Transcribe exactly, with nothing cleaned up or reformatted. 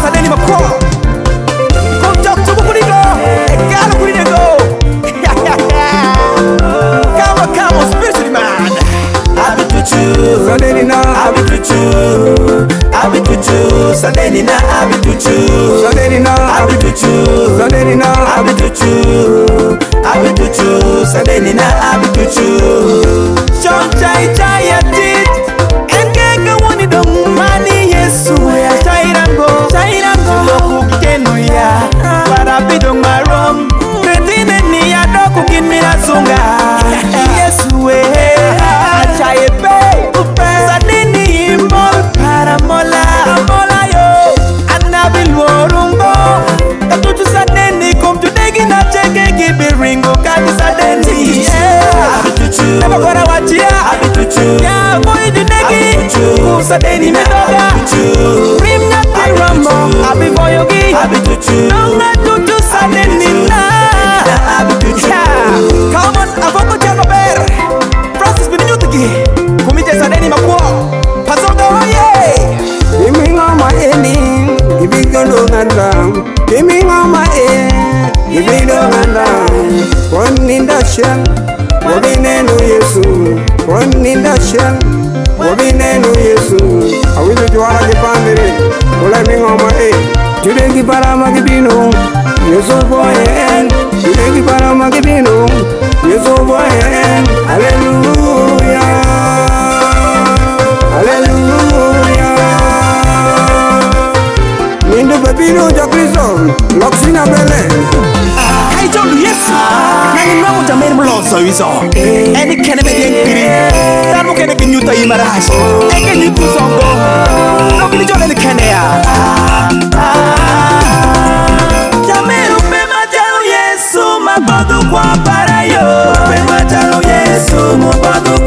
sadeni makwa. Come talk to Bukurigo. Egalo Kurigo. Come on, come on, spiritual man. I'll be with you. Sadeni na. I'll be with you. I'll be with you. Sadeni na. I'll be with you. Sadeni na. I'll be with you. Sadeni na. I'll be with you. I'll be with you. Sadeni na. I'll be with you. John Chai Chai Atit. Engega woni do mani Yesu ya Chairango. Chairango. Loku kenu ya. Para bidong marom. Kretine ni ya doku kinmira sunga. Yesu we. Achaye pe. Sadeni imbol para mola. Mola yo. Anabil worungo. Katutu sadeni kum tudegi na cheke kibiringo. Kati sadeni. Never gonna watch ya. Yeah, boy, the negi. Sadeni medoga. Rim nyati rambo. Abi boyogi. Nonga tutu sadeni na. Come on, avoko jano ber. Francis Binyutuki. Kumite sadeni makwo. Pasonga hoye. Giving on my ending, giving on the giving on my end, giving on the one in the shell, one in the Yesu, one in the shell, one in the Yesu. I will do all the family, collabing on my end. Today, the Paramagibino, Yesu boy, and today, the Paramagibino, Yesu boy, and hallelujah, hallelujah. Nindo Babino Jackson, Loxina Belen. Hey, John, yes. Nani mwangu jameni mlozo hizo. Eni kene medi ngiri. Tamu kene kinyuta imarash. Eke niku zongo. Nokili jole ni kene ya. Jameru pema jalo Yesu mabodu kwa para yo. Pema jalo Yesu mabodu